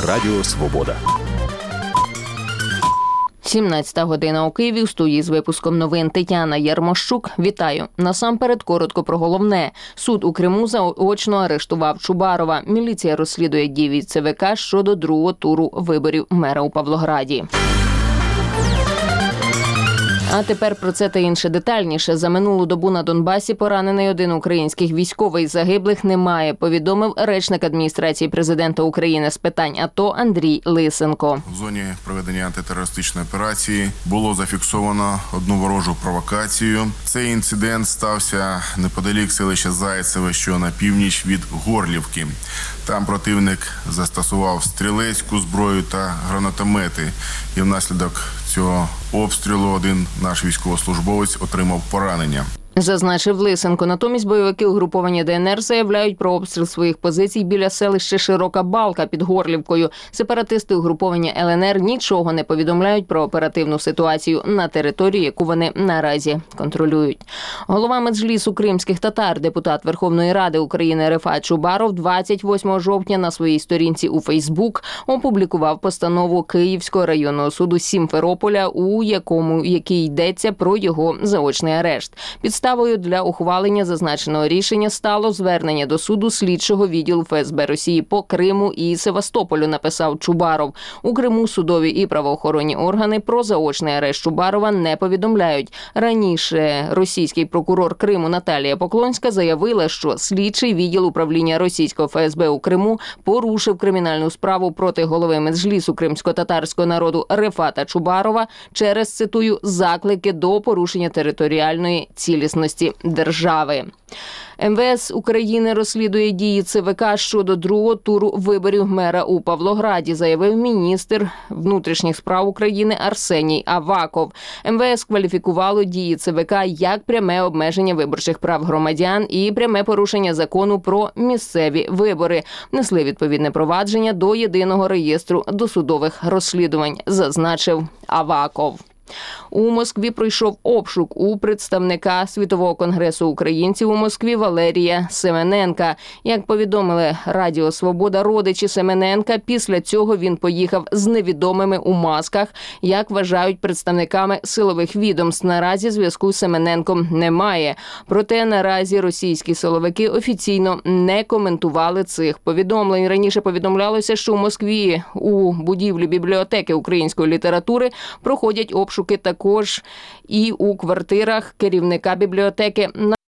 Радіо Свобода. 17 година у Києві. У студії з випуском новин Тетяна Ярмощук. Вітаю. Насамперед коротко про головне. Суд у Криму заочно арештував Чубарова. Міліція розслідує дії ЦВК щодо другого туру виборів мера у Павлограді. А тепер про це та інше детальніше. За минулу добу на Донбасі поранений один український військовий. Загиблих немає, повідомив речник адміністрації президента України з питань АТО Андрій Лисенко. В зоні проведення антитерористичної операції було зафіксовано одну ворожу провокацію. Цей інцидент стався неподалік селища Зайцеве, що на північ від Горлівки. Там противник застосував стрілецьку зброю та гранатомети. І внаслідок цього обстрілу один наш військовослужбовець отримав поранення. Зазначив Лисенко. Натомість бойовики угруповання ДНР заявляють про обстріл своїх позицій біля селища Широка Балка під Горлівкою. Сепаратисти угруповання ЛНР нічого не повідомляють про оперативну ситуацію на території, яку вони наразі контролюють. Голова Меджлісу кримських татар, депутат Верховної Ради України Рефат Чубаров 28 жовтня на своїй сторінці у Фейсбук опублікував постанову Київського районного суду Сімферополя, у якій йдеться про його заочний арешт. Підставою для ухвалення зазначеного рішення стало звернення до суду слідчого відділу ФСБ Росії по Криму і Севастополю, написав Чубаров. У Криму судові і правоохоронні органи про заочний арешт Чубарова не повідомляють. Раніше російський прокурор Криму Наталія Поклонська заявила, що слідчий відділ управління російського ФСБ у Криму порушив кримінальну справу проти голови Меджлісу кримсько-татарського народу Рефата Чубарова через, цитую, заклики до порушення територіальної цілісності держави. МВС України розслідує дії ЦВК щодо другого туру виборів мера у Павлограді, заявив міністр внутрішніх справ України Арсеній Аваков. МВС кваліфікувало дії ЦВК як пряме обмеження виборчих прав громадян і пряме порушення закону про місцеві вибори. Внесли відповідне провадження до єдиного реєстру досудових розслідувань, зазначив Аваков. У Москві пройшов обшук у представника Світового конгресу українців у Москві Валерія Семененка. Як повідомили Радіо Свобода родичі Семененка, після цього він поїхав з невідомими у масках, як вважають представниками силових відомств. Наразі зв'язку з Семененком немає. Проте наразі російські силовики офіційно не коментували цих повідомлень. Раніше повідомлялося, що у Москві у будівлі бібліотеки української літератури проходять обшуки також і у квартирах керівника бібліотеки.